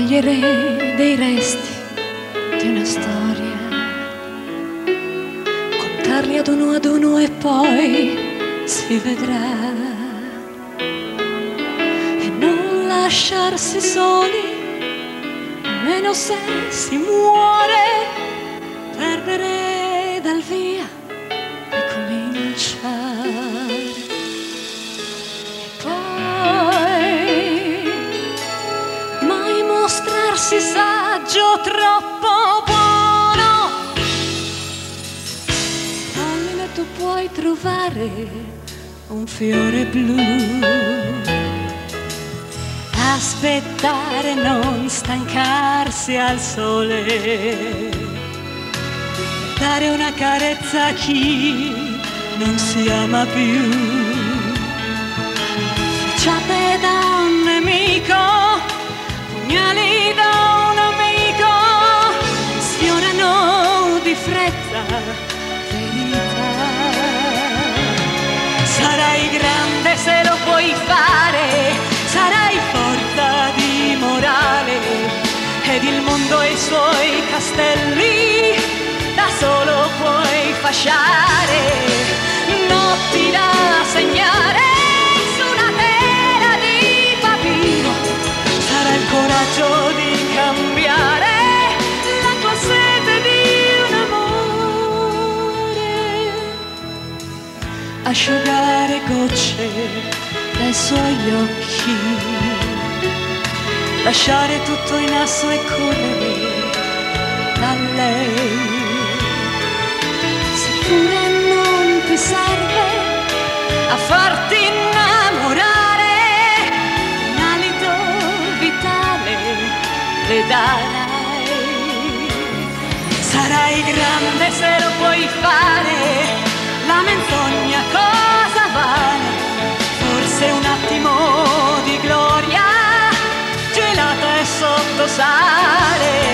raccogliere dei resti di una storia, contarli ad uno e poi si vedrà, e non lasciarsi soli, almeno se si muore, perdere dal via e cominciare. Mostrarsi saggio, troppo buono. Almeno tu puoi trovare un fiore blu, aspettare, non stancarsi al sole, dare una carezza a chi non si ama più, frecciate da un nemico, pugnali da un amico, sfiorano di fretta verità. Sarai grande se lo puoi fare, sarai forza di morale, ed il mondo e i suoi castelli da solo puoi fasciare. Notti da segnare su una tela di papiro, sarà il coraggio di cambiare la tua sete di un amore, asciugare gocce dai suoi occhi, lasciare tutto in asso e correre da lei, seppure non ti serve a farti innamorare, un alito vitale le darai. Sarai grande se lo puoi fare, la menzogna cosa vale, forse un attimo di gloria gelata e sotto sale.